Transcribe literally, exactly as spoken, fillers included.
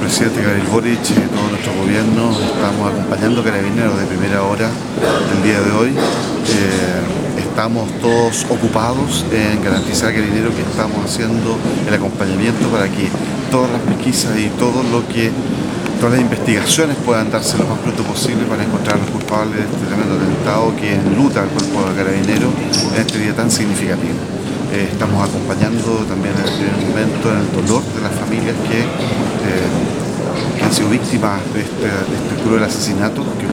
presidente Gabriel Boric y todo nuestro gobierno estamos acompañando Carabineros de primera hora del día de hoy. Eh, estamos todos ocupados en garantizar a Carabineros que estamos haciendo el acompañamiento para que todas las pesquisas y todo lo que todas las investigaciones puedan darse lo más pronto posible para encontrar a los culpables de este tremendo atentado que enluta al cuerpo de Carabineros en este día tan significativo. Eh, estamos acompañando también en el primer momento en el dolor de las familias que, eh, que han sido víctimas de este, de este cruel asesinato que